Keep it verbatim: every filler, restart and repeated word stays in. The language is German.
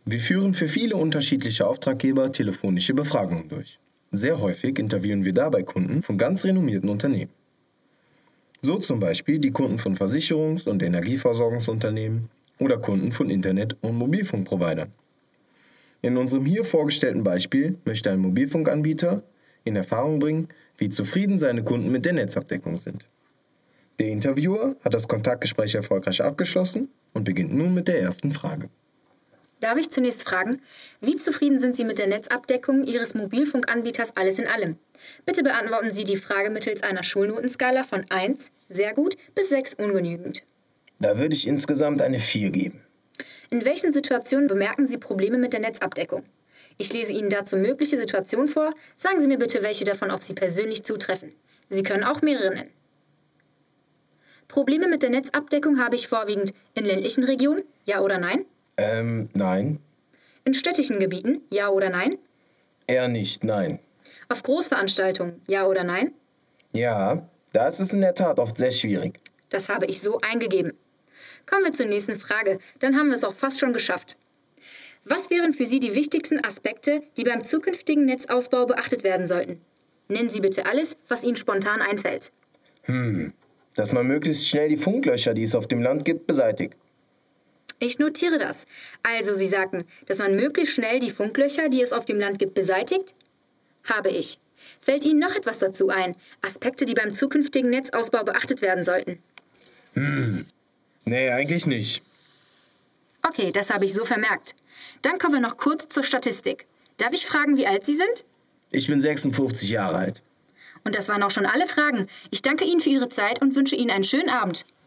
Wir führen für viele unterschiedliche Auftraggeber telefonische Befragungen durch. Sehr häufig interviewen wir dabei Kunden von ganz renommierten Unternehmen. So zum Beispiel die Kunden von Versicherungs- und Energieversorgungsunternehmen oder Kunden von Internet- und Mobilfunkprovidern. In unserem hier vorgestellten Beispiel möchte ein Mobilfunkanbieter in Erfahrung bringen, wie zufrieden seine Kunden mit der Netzabdeckung sind. Der Interviewer hat das Kontaktgespräch erfolgreich abgeschlossen und beginnt nun mit der ersten Frage. Darf ich zunächst fragen, wie zufrieden sind Sie mit der Netzabdeckung Ihres Mobilfunkanbieters alles in allem? Bitte beantworten Sie die Frage mittels einer Schulnotenskala von eins, sehr gut, bis sechs, ungenügend. Da würde ich insgesamt eine vier geben. In welchen Situationen bemerken Sie Probleme mit der Netzabdeckung? Ich lese Ihnen dazu mögliche Situationen vor. Sagen Sie mir bitte, welche davon auf Sie persönlich zutreffen. Sie können auch mehrere nennen. Probleme mit der Netzabdeckung habe ich vorwiegend in ländlichen Regionen, ja oder nein? Ähm, nein. In städtischen Gebieten, ja oder nein? Eher nicht, nein. Auf Großveranstaltungen, ja oder nein? Ja, da ist es in der Tat oft sehr schwierig. Das habe ich so eingegeben. Kommen wir zur nächsten Frage, dann haben wir es auch fast schon geschafft. Was wären für Sie die wichtigsten Aspekte, die beim zukünftigen Netzausbau beachtet werden sollten? Nennen Sie bitte alles, was Ihnen spontan einfällt. Hm, dass man möglichst schnell die Funklöcher, die es auf dem Land gibt, beseitigt. Ich notiere das. Also Sie sagten, dass man möglichst schnell die Funklöcher, die es auf dem Land gibt, beseitigt? Habe ich. Fällt Ihnen noch etwas dazu ein? Aspekte, die beim zukünftigen Netzausbau beachtet werden sollten? Hm, nee, eigentlich nicht. Okay, das habe ich so vermerkt. Dann kommen wir noch kurz zur Statistik. Darf ich fragen, wie alt Sie sind? Ich bin sechsundfünfzig Jahre alt. Und das waren auch schon alle Fragen. Ich danke Ihnen für Ihre Zeit und wünsche Ihnen einen schönen Abend.